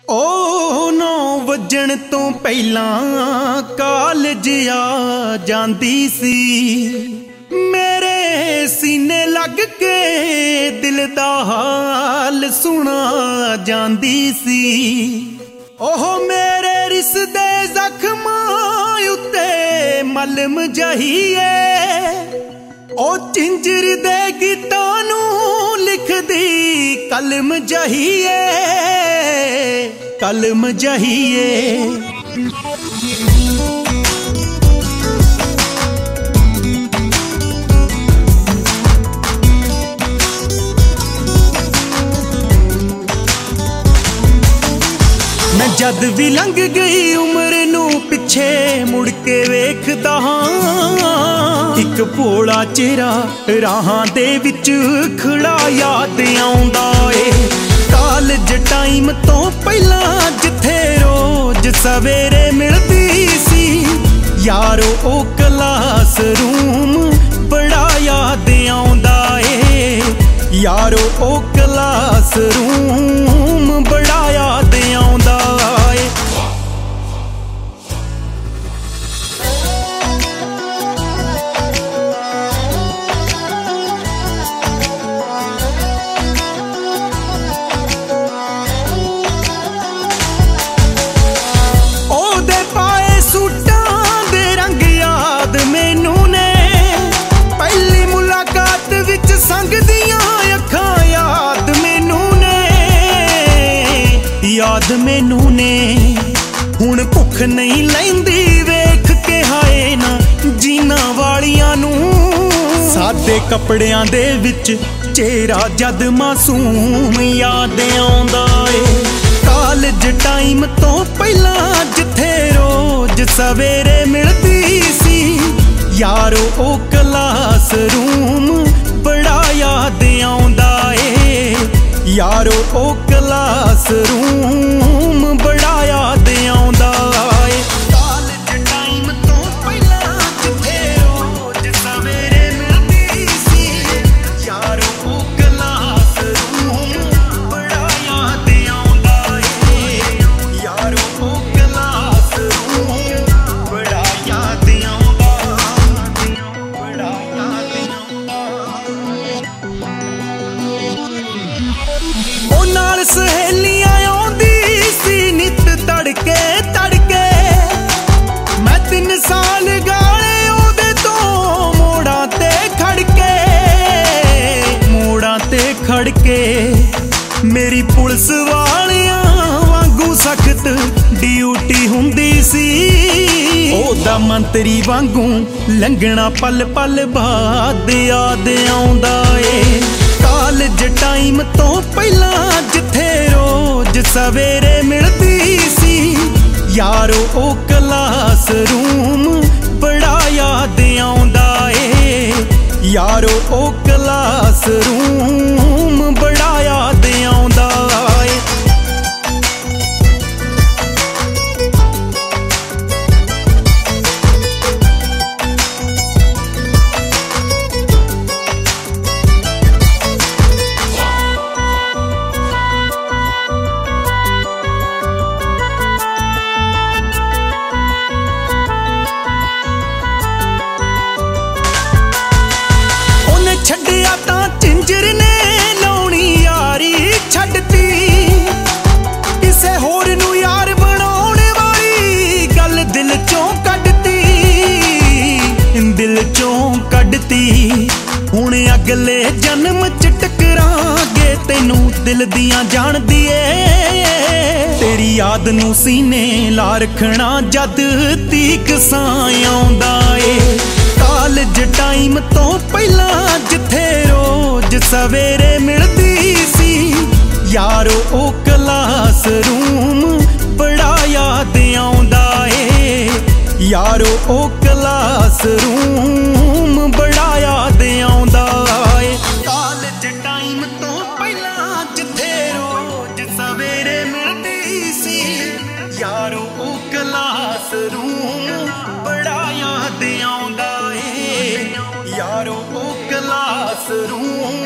ओ 9 ਵਜਣ ਤੋਂ ਪਹਿਲਾਂ ਕਾਲਜ ਆ ਜਾਂਦੀ ਸੀ। ਮੇਰੇ ਸੀਨੇ ਲੱਗ ਕੇ ਦਿਲ ਦਾ ਹਾਲ ਸੁਣਾ ਜਾਂਦੀ ਸੀ। ਉਹ ਮੇਰੇ ਰਿਸ਼ਤੇ ਜ਼ਖਮਾਂ ਉੱਤੇ ਮਲਮ ਜਹੀਏ, ਉਹ ਚਿੰਜਰ ਦੇ ਗੀਤਾਂ ਨੂੰ ਲਿਖਦੀ ਕਲਮ ਜਹੀਏ, ਕਲਮ ਜਹੀਏ। मैं जद भी लंघ गई उम्र नू पिछे मुड़ के वेखदा हां, एक भोला चेहरा राहां दे विच खड़ा याद आउंदा ए। कालज टाइम तो पहला जिथे रोज सवेरे मिलदी सी यारो, ओ क्लास रूम बड़ा याद आउंदा ए यारो, ओ क्लास रूम बड़ा याद आउंदा ए। ओदे पाए सूटां दे रंग याद मैनू ने, पहली मुलाकात विच संग दियां अखां याद मैनू ने, याद मैनू ने। हुण भुख नहीं लैंदी वेख के हाए ना जीना वालियां नू, सादे कपड़ियां दे विच चेहरा जद मासूम याद आउंदा ए। कालज टाइम तो पहला जिथे रोज सवेरे मिलदी सी यारो, ओ क्लास रूम बड़ा याद आउंदा ए यारो, ओ क्लास रूम बड़ा याद आउंदा ए। कालज टाइम तो पहला जिथे रोज सवेरे मिलदी सी यारो, ओ क्लास रूम बड़ा याद आउंदा ए यारो, ओ क्लास रूम बड़ा याद आउंदा, बड़ा याद आउंदा। ओ नाल सहेलियां आउंदी सी नित तड़के तड़के, मैं 3 साल गाले ओदे तो मोड़ां ते खड़के, मोड़ां ते खड़के। मेरी पुलिस वालियां वांगू सख्त ड्यूटी हुंदी सी, ओदा मंत्री वांगू लंघना पल पल बाद याद आउंदा ए। कालज टाइम तो पहला जिथे रोज सवेरे मिलदी सी यारो, ओ क्लास रूम बड़ा याद आउंदा ए यारो, ओ क्लास रूम बड़ा याद आउंदा ए। छड्डिया तां चिंजर ने लाउणी यारी छड्डती, किसे होर नू यार बनाउण वाली गल दिल चों कड्डती, दिल चों कड्डती। हुण अगले जन्म च टकरांगे तैनू दिल दियां जाणदी ए, तेरी याद नू सीने ला रखना जद तीक सां आउंदा ए। कालज टाइम तो पहला जिथे रोज सवेरे मिलदी सी यारो, ओ क्लास रूम बड़ा याद आउंदा ए यारो, ओ क्लास रूम बड़ा याद आउंदा ए। कालज टाइम तो पहला जिथे रोज सवेरे मिलदी सी यारो, ओ क्लास रूम बड़ा याद आउंदा ए यारो, ओ क्लास रूम